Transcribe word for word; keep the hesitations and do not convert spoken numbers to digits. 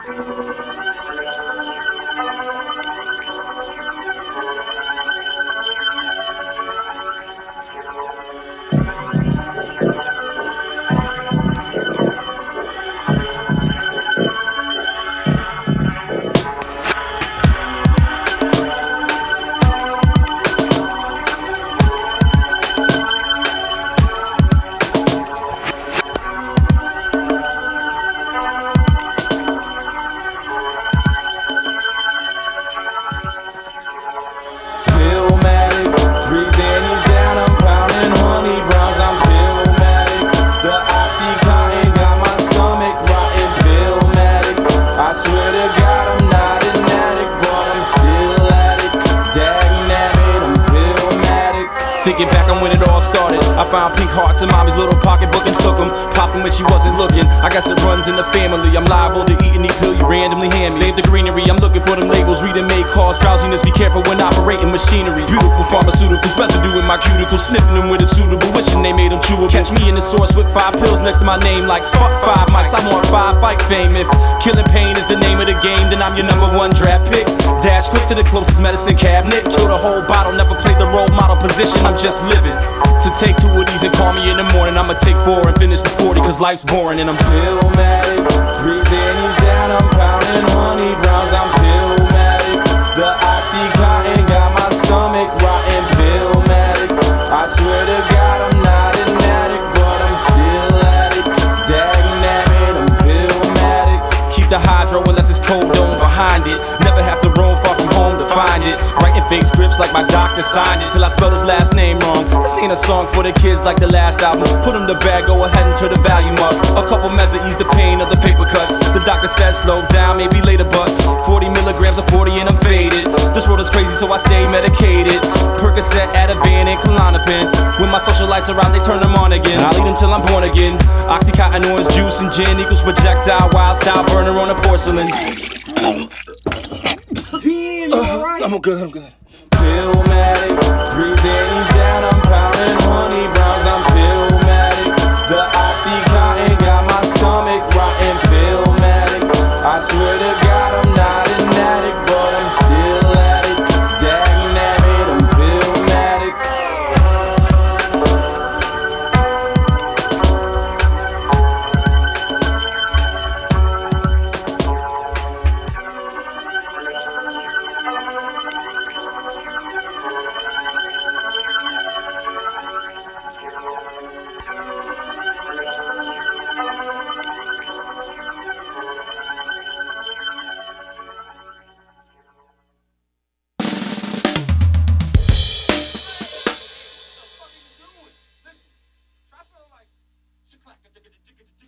Thinking back on when it all started, I found pink hearts in mommy's little pocketbook and took them. Popped them when she wasn't looking. I guess it runs in the family. I'm liable to eat any pill you randomly hand me. Save the greenery, I'm looking for them labels. Reading may cause drowsiness. Be careful when operating machinery. Beautiful pharmaceuticals, residue in my cuticles. Sniffing them with a suitable, wishing they made them chewable. Catch me in the source with five pills next to my name. Like fuck five mics, I want five fight fame. If killing pain is the name of the game, then I'm your number one draft pick. Dash quick to the closest medicine cabinet. Kill the whole bottle, never played the role model position. I'm just living. So take two of these and call me in the morning. I'ma take four and finish the forty, cause life's boring. And I'm Pillmatic, three Xannies down, I'm pounding honey browns, I'm Pillmatic. The Oxycontin got my stomach rotten. Pillmatic, I swear to God I'm not an addict, but I'm still at it. Dagnabbit, I'm Pillmatic. Keep the hydro unless it's cold, don't behind it. Never have to roam far from home to find it. Writing fake scripts like my doctor signed it, till I spelled his last name wrong. This ain't a song for the kids like the last album. Put them to bed, go ahead and turn the volume up. A couple meds to ease the pain of the paper cuts. The doctor says slow down, maybe later, but forty milligrams of forty and I'm faded. This world is crazy, so I stay medicated. Percocet, Ativan, and Klonopin. When my social lights are out, they turn them on again. I'll eat them till I'm born again. Oxycontin, orange juice, and gin equals projectile, wild style burner on the porcelain. Team, you alright? I'm good, I'm good. Pillmatic, three Xannies down, I'm pounding honey browns, I'm Pillmatic. The Oxycontin got my stomach rotten. Pillmatic, I swear to God I'm not an addict, but I'm still at it. Dagnabbit, I'm